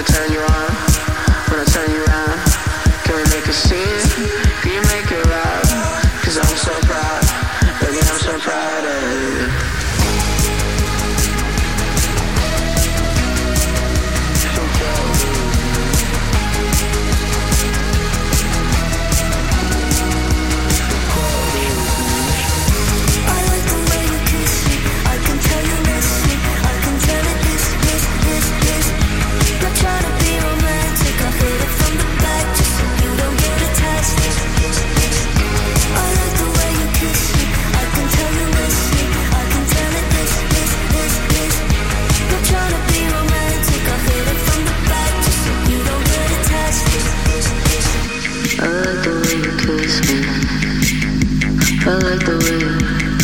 turn you on, when I turn you around. Can we make a scene? Can you make it loud? 'Cause I'm so proud, baby, I'm so proud of you. I like the way you,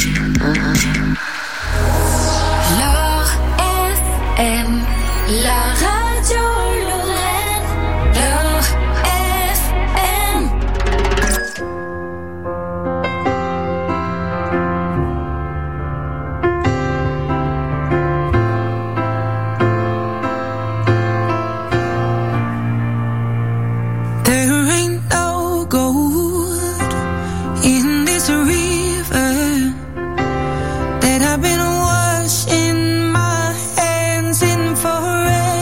L'Or FM, la radio Lorraine. L'Or FM. There ain't no gold in this river that I've been washing my hands in forever.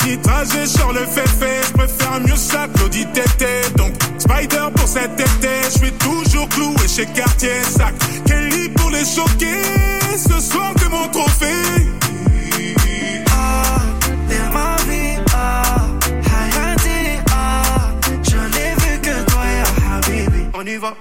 petits trajets sur le fait. Je préfère mieux ça que l'audit tété. Donc Spider pour cet été, je suis toujours cloué chez Cartier Sac. Kelly pour les choquer, ce soir que mon trophée. T'es ma vie, Hayati, je n'ai vu que toi, ya Habibi. On y va.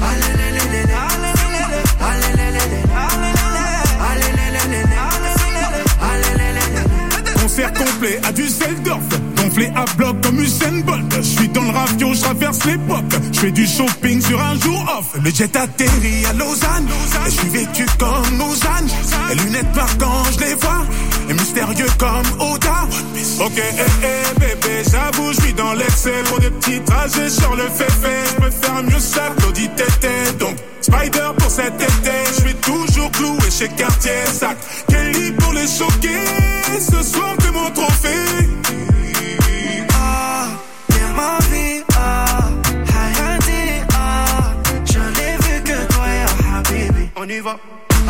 Concert complet à Düsseldorf, gonflé à bloc comme Usain Bolt. Je suis dans le ravio, je traverse l'époque. Je fais du shopping sur un jour off. Le jet atterrit à Lausanne. Et je suis vêtu comme Lausanne. Et lunettes noires quand je les vois. Et mystérieux comme Oda. Ok, bébé, j'avoue, je suis dans l'excès. Pour des petits trajets sur le fait. Je préfère mieux ça que l'audit tété. Donc Spider pour cet été, je suis toujours cloué chez Cartier Sac. Kelly pour les choquer, ce soir que mon trophée. T'es ma vie, Hayati, je n'ai vu que toi, ya Habibi. On y va.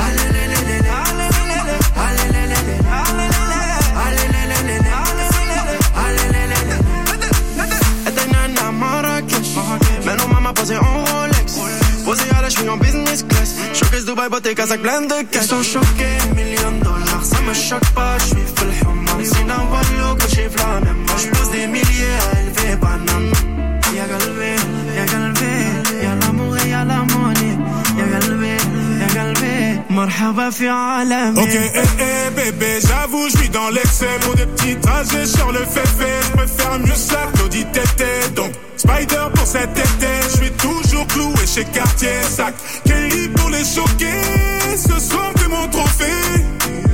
Maintenant maman posée en Rolex, posée à la cheville en business class. Showcase Dubaï, beauté, casaque pleine de cash. Ils sont choqués, $1,000,000, ça me choque pas, je suis full human. C'est un wallo que j'ai flammé, moi je pose des milliers à élever banane. Y'a galvé, y'a l'amour et y'a la monnaie. Y'a galvé, marhaba fi alami. Ok, bébé, j'avoue, je suis dans l'excès. Pour des petits trajets sur le fait. Je préfère mieux ça que l'audit tété. Donc Spider pour cet été, je suis toujours cloué chez Cartier Sac. Kelly pour les choquer, ce soir que mon trophée.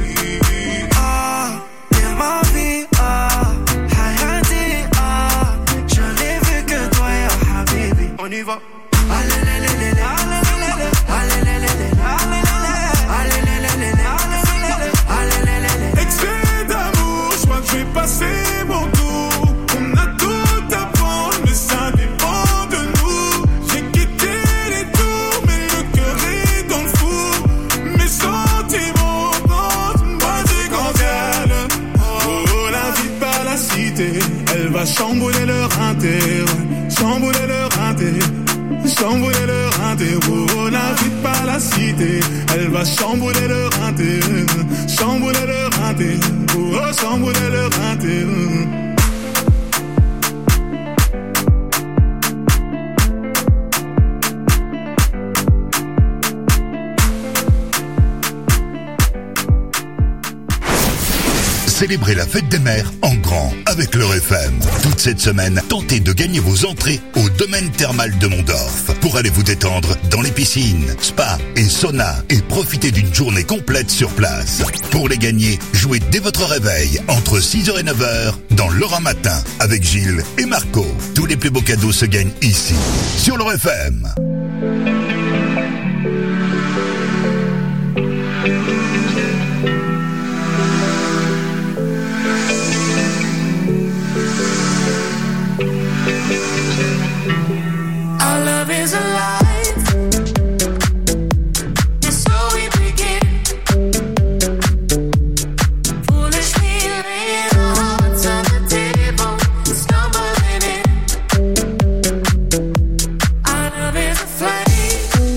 T'es ma vie, Hayati, je n'ai vu que toi, ya Habibi. On y va. Excès d'amour, je crois que je vais passer mon tour. On a tout à prendre, mais ça dépend de nous. J'ai quitté les tours, mais le cœur est dans le four. Mes sentiments dans une boîte gigantale. Oh, la vie par la cité, elle va chambouler leur inter. Chambouler leur inter. Chambouler leur inter, oh, la vie par la cité, elle va chambouler leur inter, chambouler leur inter, oh, chambouler leur inter. Célébrez la fête des mères en grand avec leur FM. Toute cette semaine, tentez de gagner vos entrées au domaine thermal de Mondorf pour aller vous détendre dans les piscines, spa et sauna et profiter d'une journée complète sur place. Pour les gagner, jouez dès votre réveil entre 6h et 9h dans Laura Matin avec Gilles et Marco. Tous les plus beaux cadeaux se gagnent ici, sur leur FM. Flame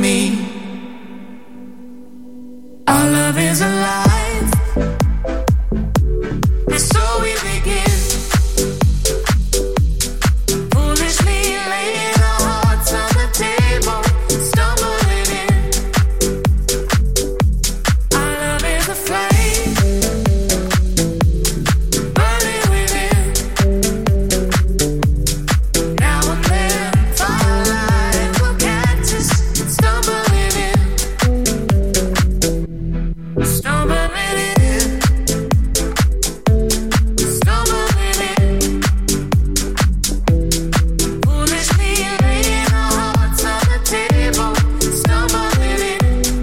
me. Our love is alive, and so we begin. Foolishly laying our hearts on the table, stumbling in. Our love is a flame, burning within. Now and then, firelight will catch us, stumbling in. Stumbling in, stumbling in. Foolishly laying our hearts on the table, stumbling in.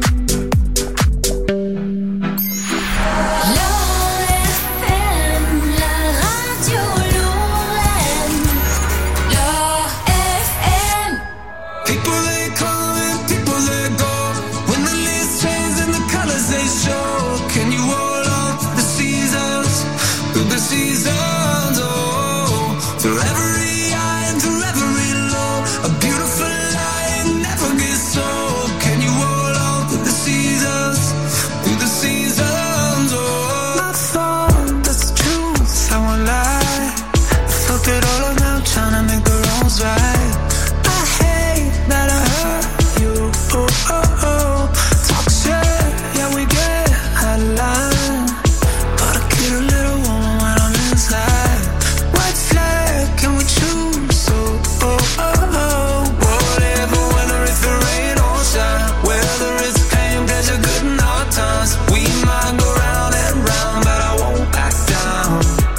L'OFM, la radio Lorraine. L'OFM. People they come and people they go. When the leaves change and the colors they show. Can you hold on through the seasons? Through the seasons, oh. Through every high and through every low. A beautiful lie never gets old. Can you hold on through the seasons? Through the seasons, oh. I thought that's the truth, I won't lie. I felt it all around trying to make the wrongs right. I hate that I hurt you, oh, oh, oh. Talk shit, yeah, we get out of line. But I get a little warm when I'm inside. White flag, can we choose? Oh, oh, oh, oh. Whatever, whether it's the rain or shine. Whether it's pain, pleasure, good and hard times. We might go round and round, but I won't back down.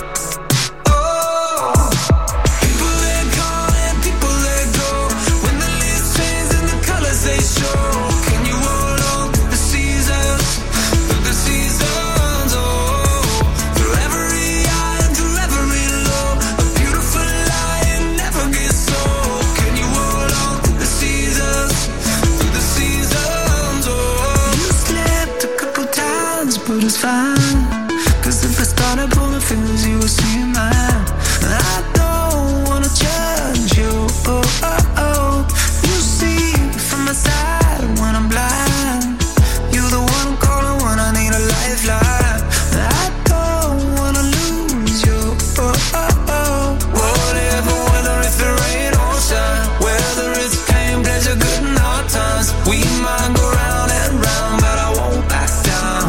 Oh, people they come and people they go. When the leaves change and the colors they show. Can you hold on through the seasons? Through the seasons, oh. Through every high and through every low. A beautiful lie and never gets old. Can you hold on through the seasons? Through the seasons, oh. You slipped a couple times, but it's fine. Cause if I started pulling fingers, you would see mine. I don't wanna judge you, oh, oh, oh. You see from my side when I'm blind. You're the one I'm calling when I need a lifeline. I don't wanna lose you, oh, oh, oh. Whatever, whether it's the rain or shine. Whether it's pain, pleasure, good and hard times. We might go round and round, but I won't back down.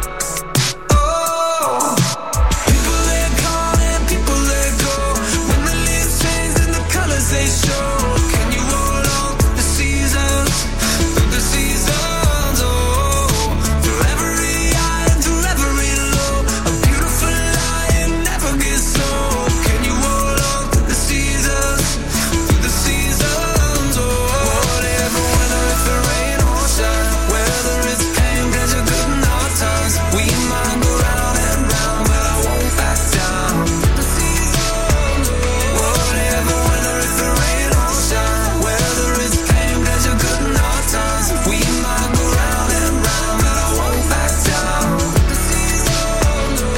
Oh, people they come and people they go. When the leaves change and the colors they show. Can you hold on through the seasons? Through the seasons, oh. Through every high and through every low. A beautiful lie and never gets old. Can you hold on through the seasons? Through the seasons, oh. Whatever, whether it's the rain or shine. Whether it's pain, pleasure, good and hard times. We might go round and round, but I won't back down. The seasons, oh. Whatever, whether it's the rain or shine. Whether it's pain, pleasure, good and hard times. We might go round and round, but I won't back down. The seasons, oh.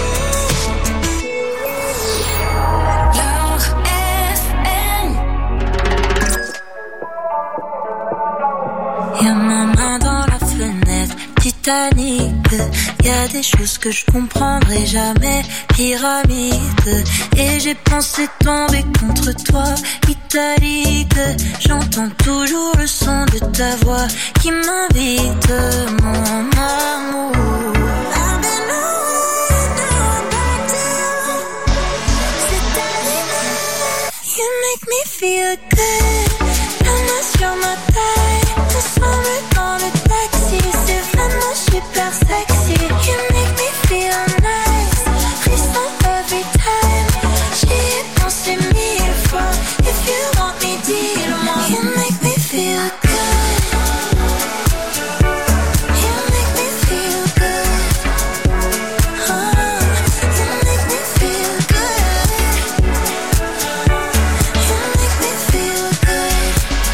L'OFM. Y'a ma main dans la fenêtre, Titanic. Y'a des choses que je comprendrai jamais, pyramide. Et j'ai pensé tomber contre toi, italique. J'entends toujours le son de ta voix qui m'invite, mon amour. I've been away, now I'm back down. C'est terminé. You make me feel good. La main sur ma taille, ensemble dans le taxi. C'est vraiment super sexy. You make me feel nice. Frisson every time. J'y ai pensé 1000 fois. If you want me, dis-le-moi. You make me feel good. You make me feel good. You make me feel good. You make me feel good.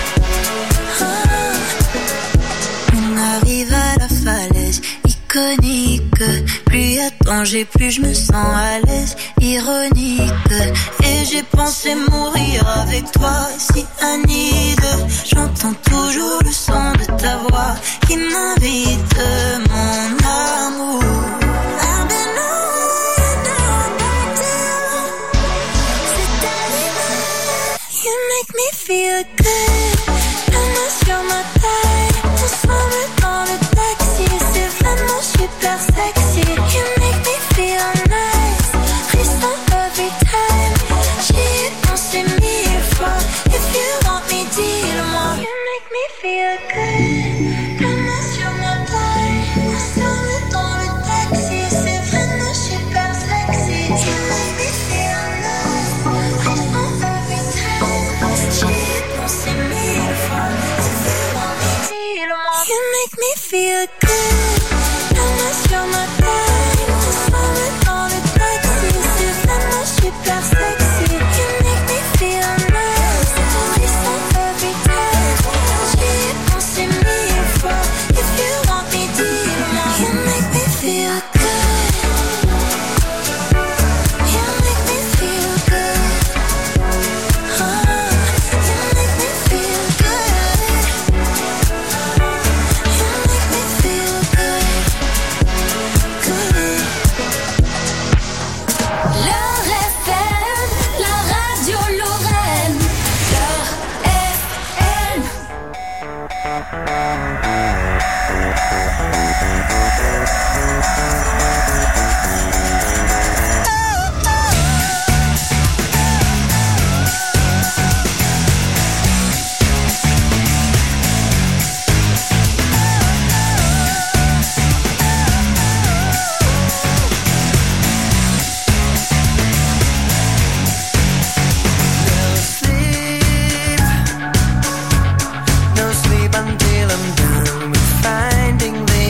On arrive à la falaise iconique. Plus y a danger, plus je me sens à l'aise. Ironique. Et j'ai pensé mourir avec toi, si Anide. J'entends toujours le son de ta voix qui m'invite mon amour. I've been on down back to c'est animal. You make me feel good. La main sur ma taille, ensemble dans le taxi, c'est vraiment super sexy. You make me feel nice, frisson every time. J'y ai pensé 1000 fois. If you want me, dis-le-moi. You make me feel good. La main sur ma taille, ensemble dans le taxi, c'est vraiment super sexy. You make me feel nice, frisson every time. J'y ai pensé 1000 fois. If you want me, dis-le-moi. You make me feel good. La main sur ma taille, ensemble dans le taxi, c'est vraiment super sexy. You make me feel nice, frisson every time. J'y ai pensé 1000 fois. If you want me, dis-le-moi. You make me feel good. You make me feel good. You make me feel good. You make me feel good. Good. Leur FM, la radio Lorraine. Leur FM. No sleep until I'm done with finding the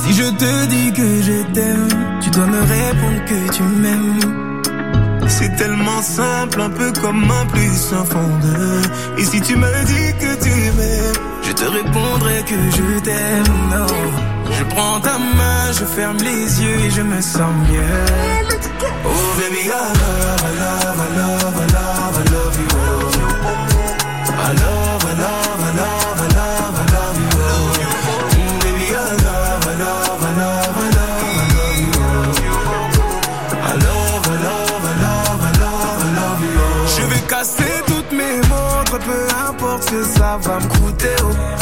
Si je te dis que je t'aime, tu dois me répondre que tu m'aimes. C'est tellement simple, un peu comme un plus un fond de. Et si tu me dis que tu m'aimes, je te répondrai que je t'aime. Non. Je prends ta main, je ferme les yeux et je me sens mieux. Oh baby, I love, I love, I love, I love, I love you. I love, I love, I love, I love, I love you. Baby, I love, I love, I love, I love, I love you. I love, I love, I love, I love, I love you. Je vais casser toutes mes montres, peu importe ce que ça va me coûter.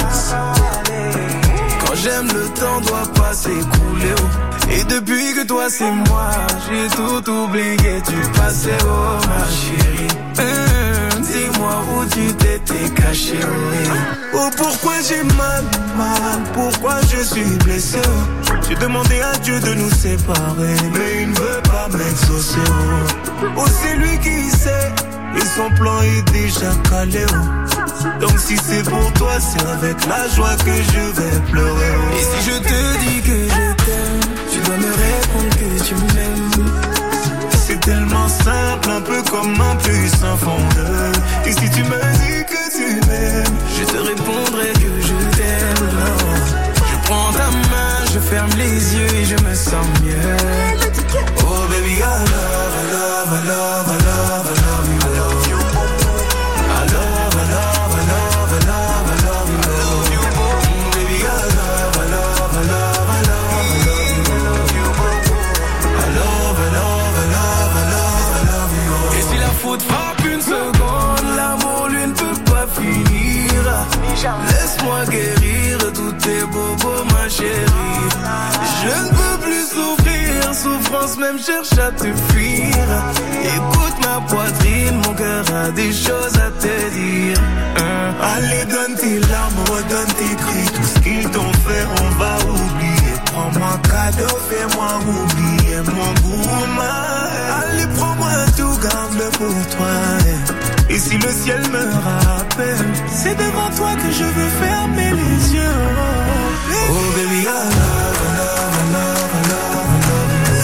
Quand j'aime, le temps doit pas s'écouler. Et depuis que toi c'est moi, j'ai tout oublié du passé, oh ma chérie. Dis-moi où tu t'étais caché, oh pourquoi j'ai mal, pourquoi je suis blessé, oh. J'ai demandé à Dieu de nous séparer, mais il ne veut pas m'exaucer, oh c'est lui qui sait, et son plan est déjà calé, oh. Donc si c'est pour toi, c'est avec la joie que je vais pleurer, oh. Et si je te dis que je t'aime, tu dois me répondre que tu m'aimes. C'est tellement simple, un peu comme un plus un fond de. Et si tu me dis que tu m'aimes, je te répondrai que je t'aime. Non. Je prends ta main, je ferme les yeux et je me sens mieux. Oh baby, I love, I love, I love, I love, I love you. I love you. I love, I love, I love, I love, I love you. I love you. Baby, I love, I love, I love, I love, I love you. I love you. I love, I love, I love, I love, I love you. Et si la faute frappe une seconde, l'amour lui ne peut pas finir. Laisse-moi guérir tous tes bobos, ma chérie. Je ne peux plus souffrir, souffrance même cherche à te fuir. Écoute ma poitrine, mon cœur a des choses à te dire. Allez, donne tes larmes, redonne tes cris. Tout ce qu'ils t'ont fait, on va oublier. Prends-moi cadeau, fais-moi oublier mon gourmand. Allez, prends-moi tout, garde-le pour toi. Et si le ciel me rappelle, c'est devant toi que je veux fermer les yeux. Oh baby, I love, I love, I love, I love, I love you.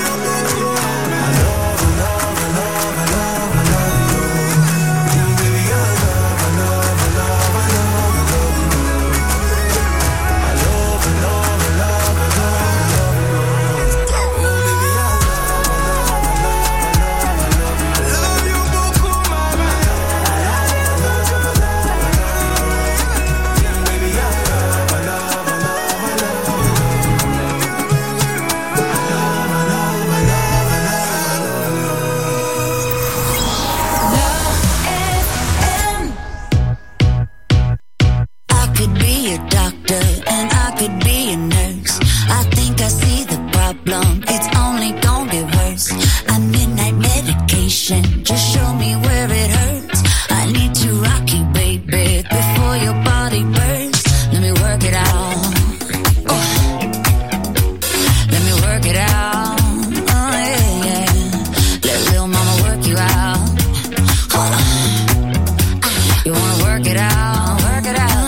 I love, I love, I love, I love, I love you. Baby, I love, I love, I love, I love, I love you. I love, I love, I love, I love, I love you. Oh baby, I love, I love, I love, I love, I love you. I love you beaucoup, mama. I love, I love, I love, I love you. Baby, I love, I love, I love, I love you. I could be a doctor and I could be a nurse. I think I see the problem, it's only gonna get worse. I midnight medication, just show me where it hurts. I need to rock you, baby, before your body bursts. Let me work it out. Oh. Let me work it out. Oh yeah, yeah. Let little mama work you out. Oh. You wanna work it out, work it out.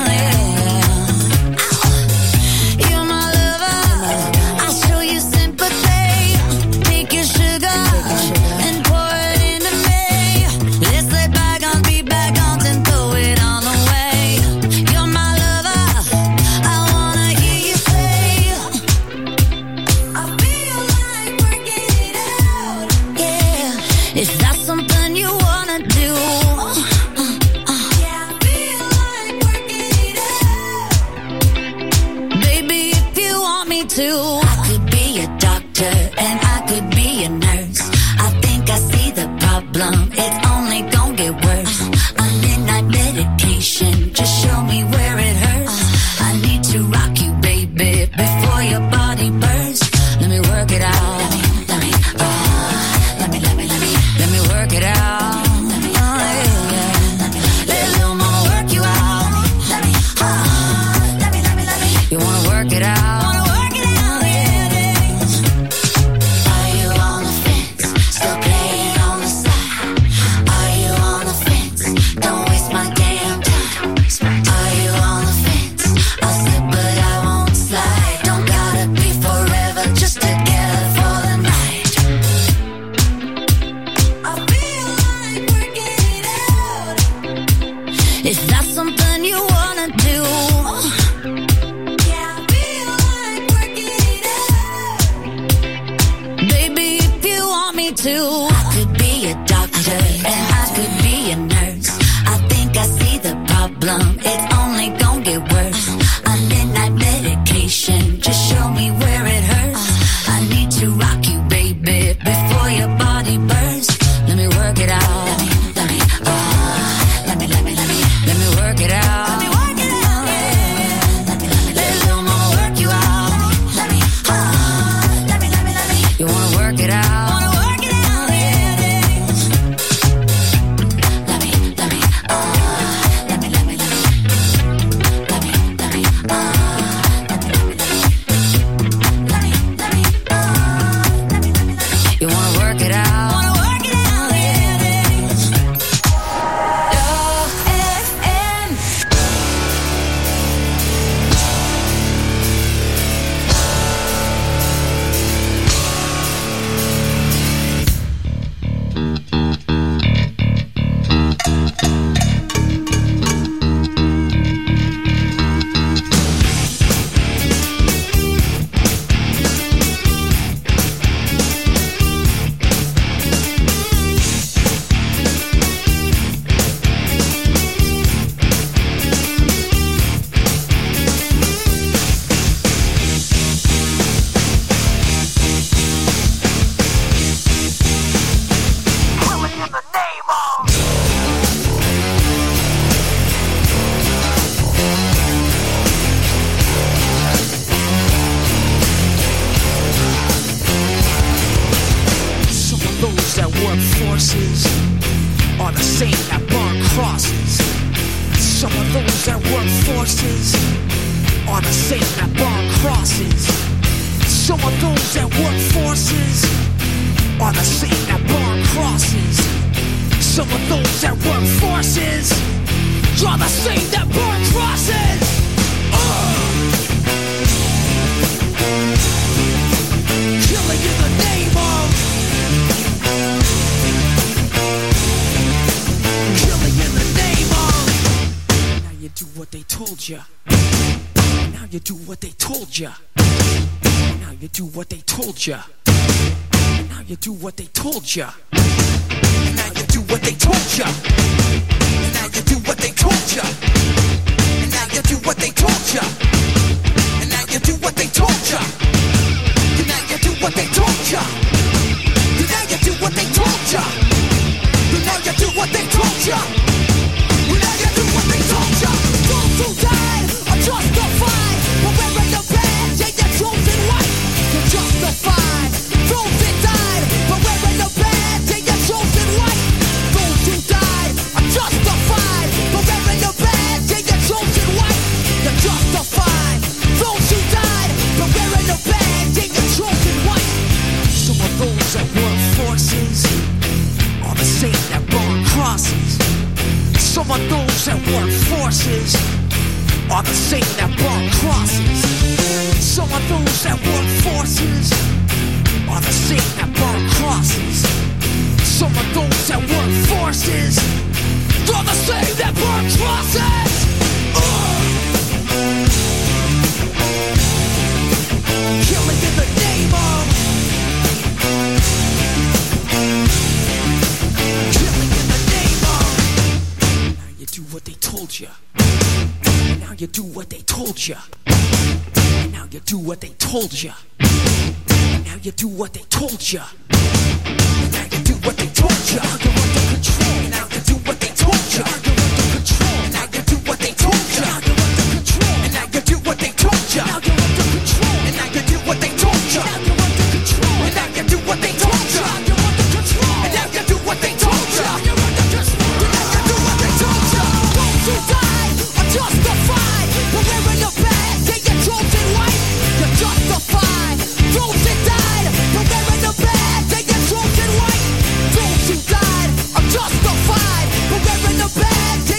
Is that something you wanna do? Yeah, I feel Is that something you wanna do? Yeah, I feel like working it out. Baby, if you want me to, I could be a doctor and I could be a nurse. I think I see the problem. It's only gonna get worse. I'm in that medication. Just show me where it hurts. I need to rock you, baby, before your body bursts. Let me work it out. Let me work it out. Let me work it out. Let little mama work you out. Let me. You wanna work it out? Justified, but wearing the badge.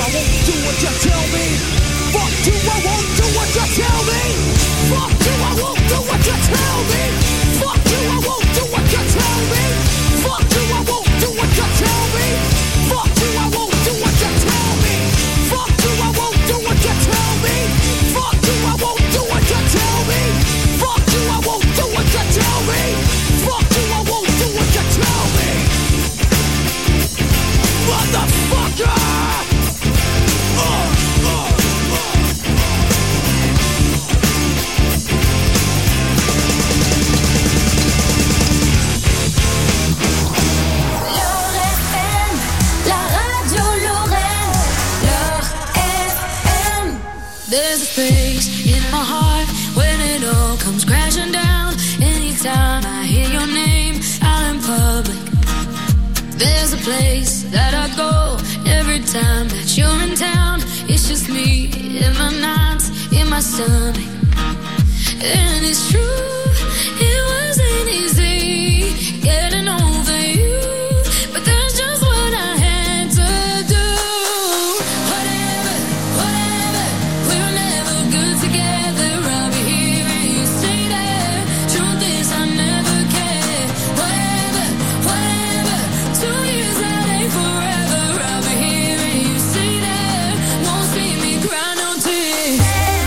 won't do what you tell me. Fuck you, I won't do what you tell me. Fuck you, I won't do what you tell me. Fuck you, I won't do what you tell me. Fuck you, I won't do what you tell me. Fuck you, I won't do what you tell me. Fuck you, I won't do what you tell me. Fuck you, I won't do what you tell me. Fuck you, I won't do what you tell me. Fuck you, I won't do what you tell me. Motherfucker! There's a space in my heart when it all comes crashing down. Anytime I hear your name out in public, there's a place that I go every time that you're in town. It's just me in my nights, in my stomach. And it's true, it wasn't easy getting over you, but that's just what I had to do. Whatever, we were never good together. I'll be here and you stay there. Truth is I never cared. Whatever, 2 years that ain't forever. I'll be here and you stay there. Won't see me cry no tears.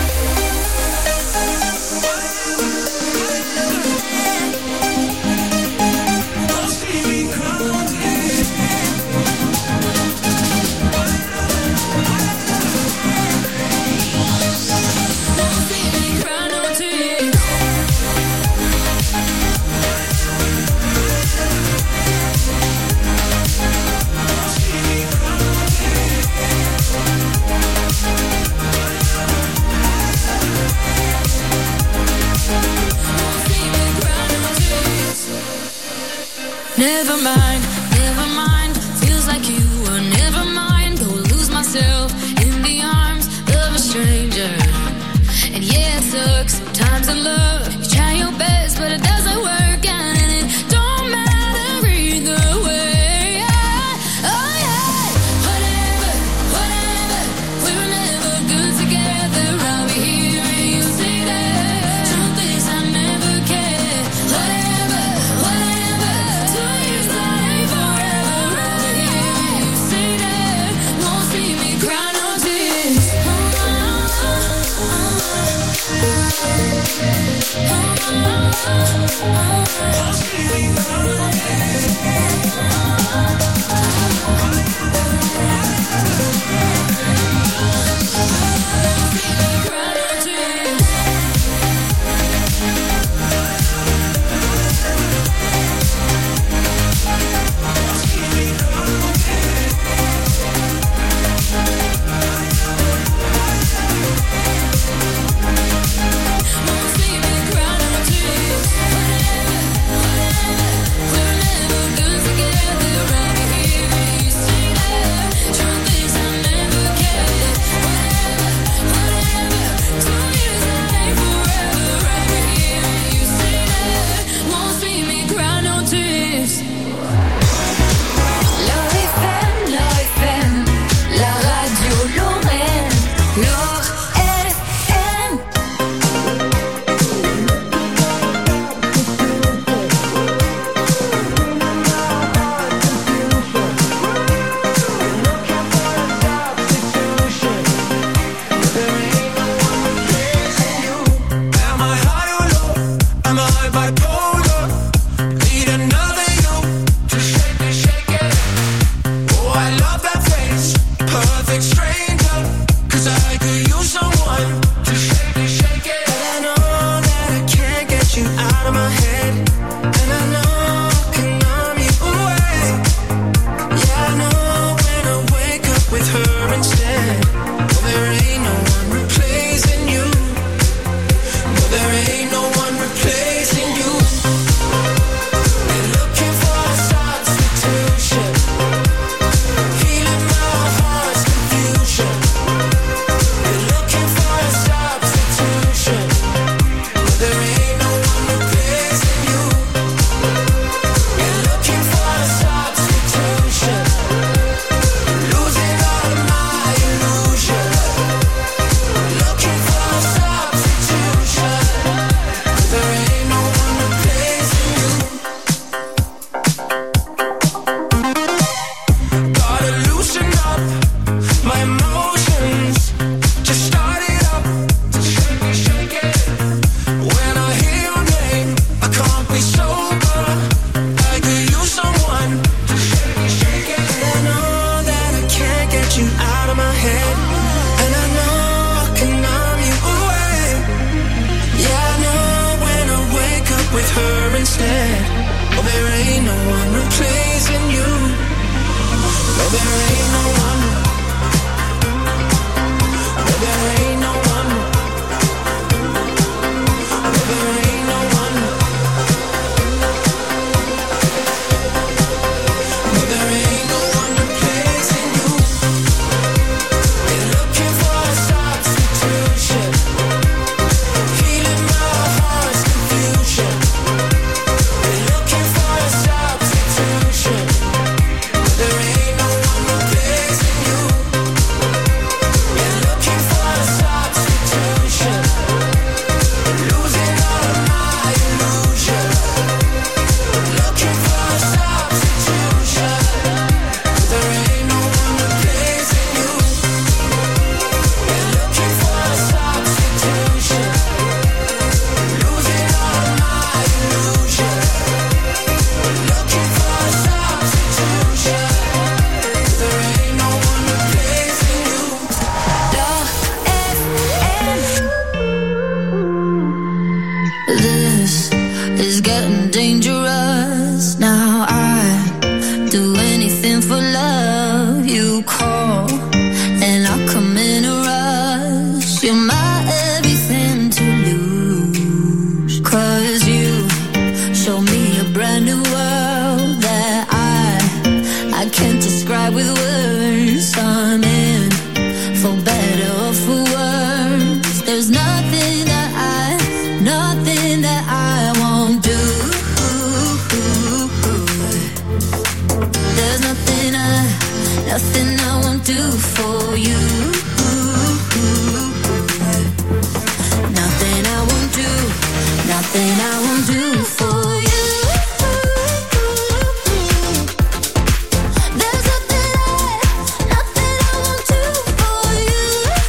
Never mind, feels like you were never mine. Go lose myself in the arms of a stranger. And yeah, it sucks sometimes in love. You try your best, but it doesn't work out, and it don't matter either way. Oh yeah, whatever, we were never good together. I'll be here and you stay there. Truth is I never cared. Whatever, 2 years that ain't forever. I'll be here and you stay there. Won't see me cry no tears. Whatever, no one replacing you. No, there ain't no one. No, there ain't no one. No, there ain't no one. No, there ain't no one replacing you. You're looking for a substitution, healing my heart's confusion. You're looking for a substitution. There ain't no one replacing you. You're looking for a substitution, losing all of my illusion. Looking for a substitution. There ain't no one replacing you. You're looking for a substitution, losing all of my illusion. Looking for a substitution. There ain't no one replacing you. This is getting dangerous. Now I do anything for love. You call and I come in a rush. You're my everything to lose. 'Cause you show me a brand new world that I can't describe with words. I'm in for better or for worse. There's nothing that I won't do. There's nothing I won't do for you. Nothing I won't do. Nothing I won't do for you. There's nothing I won't do for you.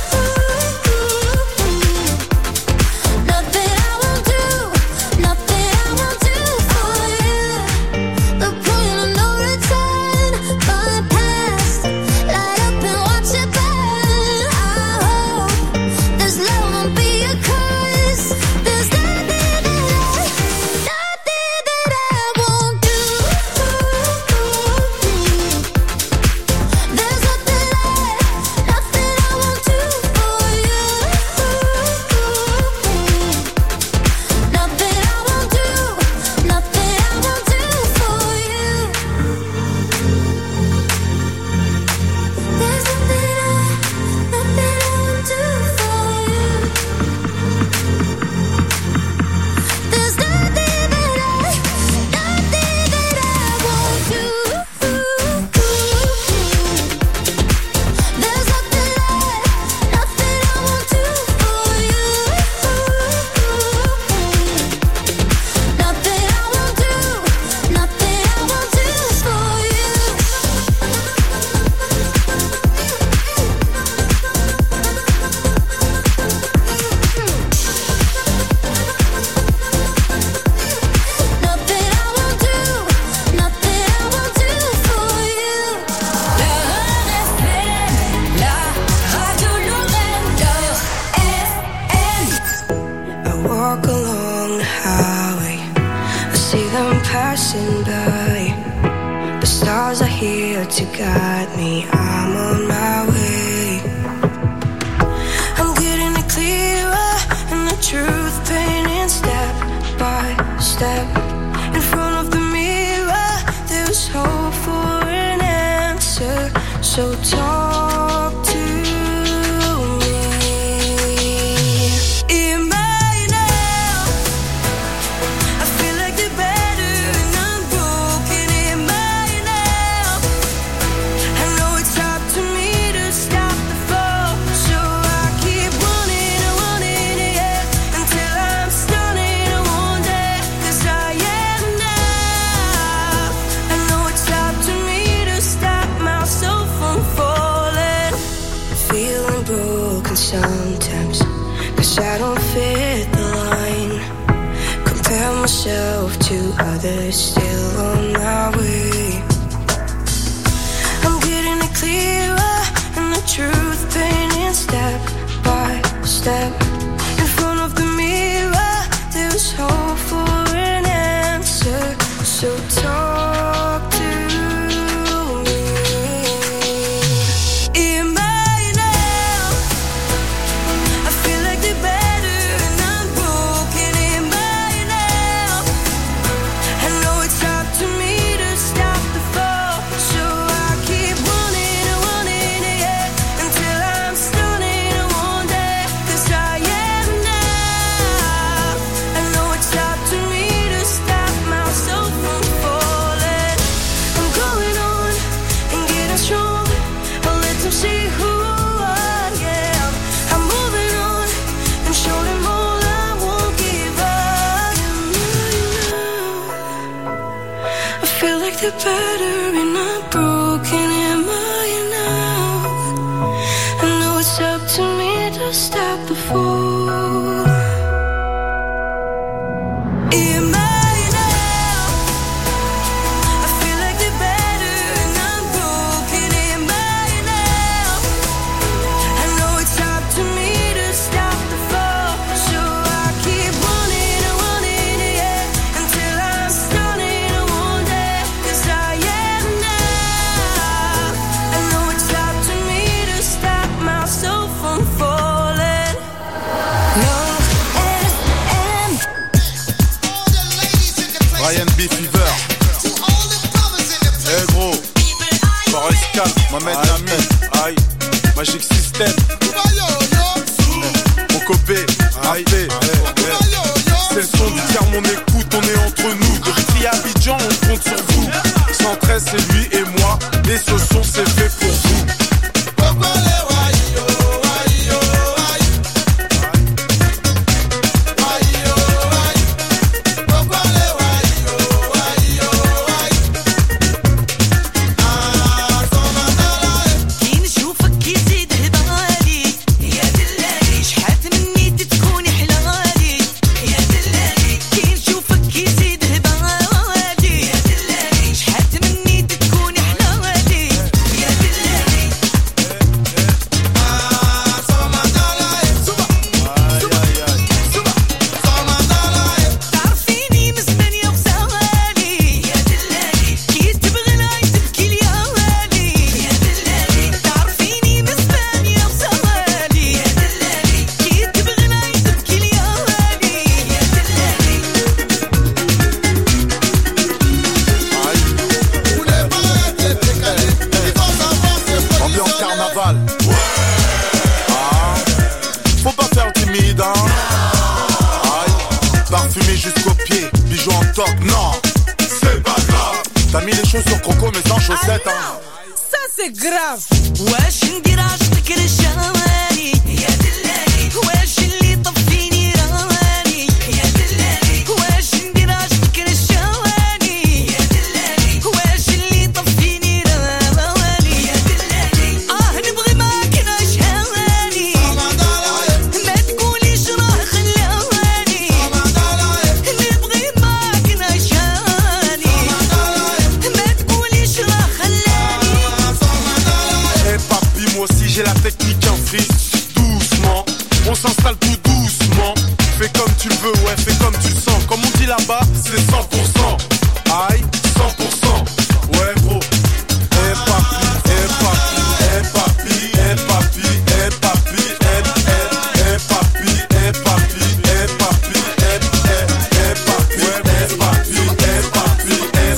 Nothing I won't do. Nothing I won't do for you. The point of no return, my past, light up and watch it burn. I hope this love won't be a curse. There's nothing that I won't do. There's nothing I won't do for you. Nothing I won't do. Nothing I won't do for you. There's nothing I won't do for you. There's nothing that I won't do. There's nothing I won't do for you. Nothing I won't do. Nothing I won't do for you. Nothing I won't do. Nothing I won't do for you. La Radio Lorraine FM. I walk along the highway, I see them passing by. The stars are here to guide me, I'm on my way. I'm getting it clearer, and the truth painting step by step. In front of the mirror, there's hope for an answer, so talk to me. In my now, I feel like the better and I'm broken. In my now, I know it's up to me to stop the fall, so I keep running, yeah, until I'm stunning one day. 'Cause I am now. I know it's up to me to stop myself from falling. Feeling broken sometimes, 'cause I don't fit the line. Compare myself to others, still on my way. I'm getting it clearer, and the truth painting step by step. In front of the mirror, there's hope for an answer, so talk like the battery not broken. Am I enough? I know it's up to me to stop the fall. Am I Ryan B. Fever. Eh gros, Forest Camp, Mohamed Lamy, aïe, Magic System, mon copé, aïe, c'est le son du tiers, mon écoute, on est entre nous. Depuis Abidjan, on compte sur vous. 113, c'est lui et moi, et ce son c'est fait pour vous. Ça c'est grave. واش ندير عشقك رشاني يا دلالي واش اللي طفيني راني يا دلالي واش ندير عشقك رشاني يا دلالي واش اللي طفيني راني يا دلالي نبغي معاك نعيشهاني ما تقوليش راه خلاني نبغي معاك نعيشهاني ما تقوليش راه moi aussi j'ai la technique en freeze. Doucement, on s'installe tout doucement. Fais comme tu le veux, ouais, fais comme tu le sens. Comme on dit là-bas, c'est 100%. Aïe, 100%. Ouais, gros. Eh papi, eh papi, eh papi, eh papi, eh papi, eh papi, eh papi, eh papi, eh papi, ouais, eh papi, eh papi, eh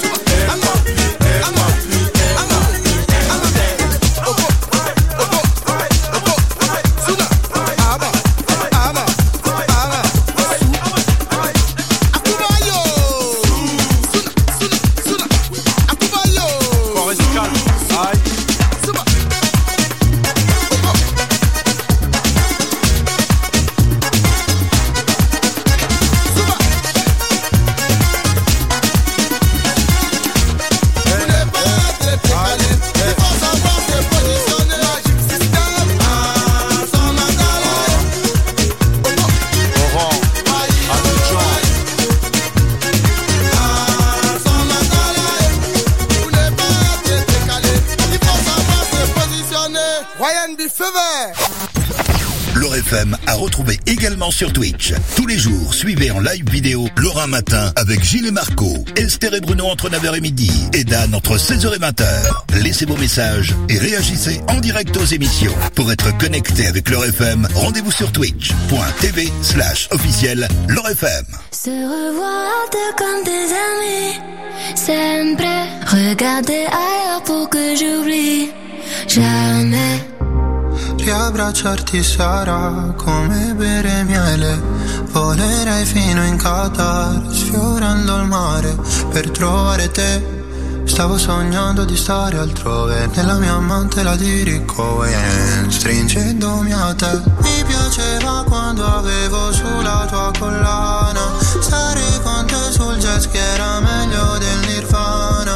FM à retrouver également sur Twitch. Tous les jours, suivez en live vidéo Laura Matin avec Gilles et Marco, Esther et Bruno entre 9h et midi et Dan entre 16h et 20h. Laissez vos messages et réagissez en direct aux émissions. Pour être connecté avec Laura FM, rendez-vous sur twitch.tv/officiel Laura FM. Se revoir comme des amis, sempre regarder ailleurs pour que j'oublie jamais. Riabbracciarti sarà come bere miele, volerei fino in Qatar, sfiorando il mare per trovare te. Stavo sognando di stare altrove, nella mia mantela di Rick Owens, stringendomi a te. Mi piaceva quando avevo sulla tua collana, stare con te sul jet ski era meglio del Nirvana.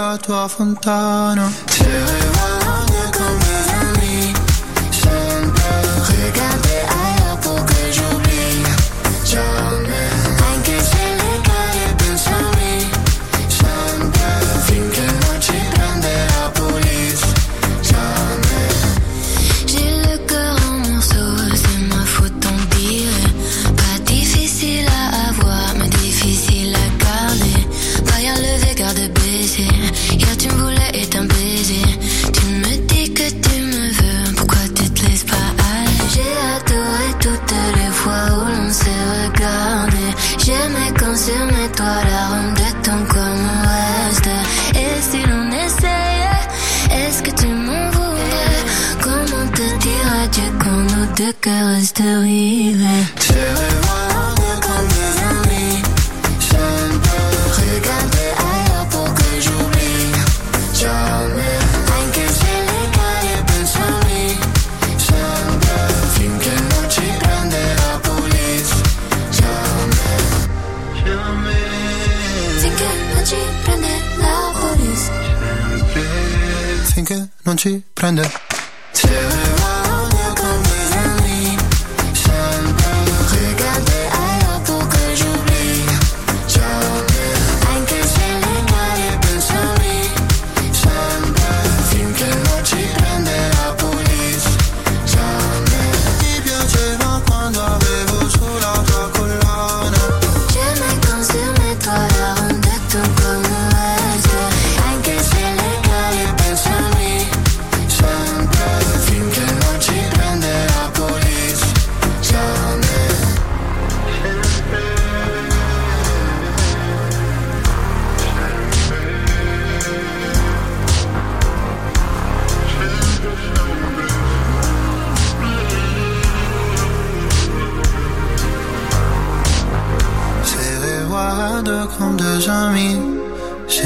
la tua fontana. Je regarde comme des amis, sempre regarder ailleurs pour que j'oublie. Jamais, anche se le cade pensami, sempre finché non ci prende la police. Jamais. J'ai le cœur en morceaux, c'est ma faute en dire. Pas difficile à avoir, mais difficile à garder. Pas à lever, garde baiser. Hier tu me voulais et t'un baiser. Tu me dis que tu me veux, pourquoi tu te laisses pas aller? J'ai adoré toutes les fois où l'on s'est regardé. J'aimais quand sur mes toits l'arôme de ton corps me reste. Et si l'on essayait, est-ce que tu m'en voudrais? Comment te dire adieu quand nos deux cœurs restent rivés? Je regarde comme des amis, sempre regarder ailleurs pour que j'oublie. Jamais, anche se le cade pensami, sempre finché non ci prende la police. Jamais, jamais, finché non ci prende la police. Finché non ci prende. Je regarde comme des amis, sempre regarder ailleurs pour que j'oublie. Jamais, anche se le cade pensami, sempre finché non ci prende la police. Jamais. Ti piaceva quando avevo sulla tua collana. J'aimais quand sur mes toits l'arôme de ton corps me reste. Anche se le cade pensami, sempre finché non ci prende la police. Jamais. Se regarde comme des amis,